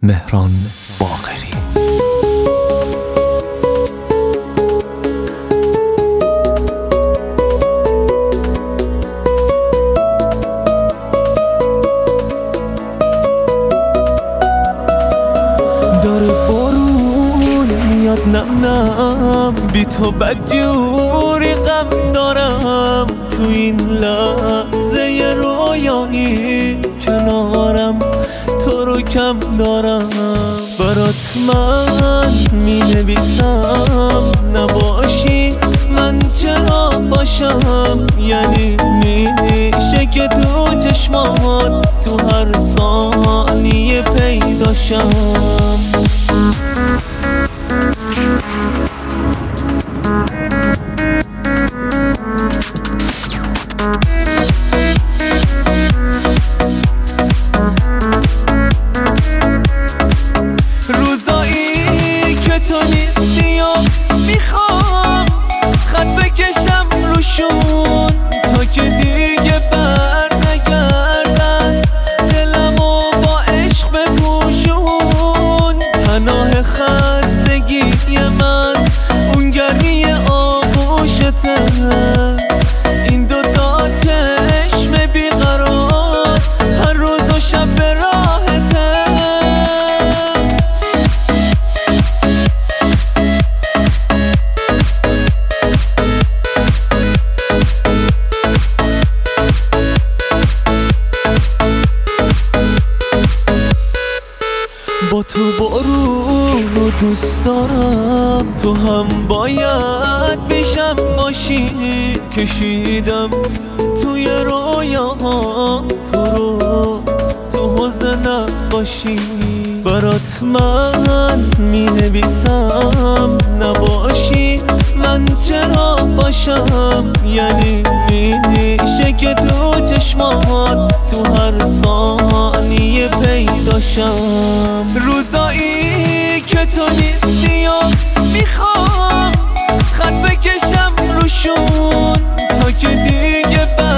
مهران باقری. داره بارون میاد نم نم، بی تو بدجوری غم دارم. تو این لحظه رویایی کنارم، تو رو کم دارم. برات من می نویسم، نباشی من چرا باشم؟ یعنی میشه که تو چشمات تو هر ثانیه پیداشم. روزایی که تو نیستی و میخوام خط بکشم روشون، تا که دیگه بر نگردن دلمو با عشق بپوشون. پناه خستگی من اون گرمی آغوشته، این دوتا چشم بیقرار هر روز و شب به راحته. با تو بارون رو دوست دارم، تو هم باید پیشم باشی. کشیدم توی رویاها تو رو، تو حوض نباشی. برات من می نویسم، نباشی من چرا باشم؟ یعنی میشه که تو چشمات تو هر ثانیه پیداشم. روزایی که تو نیستی و میخوام خط بکشم روشون، تا که دیگه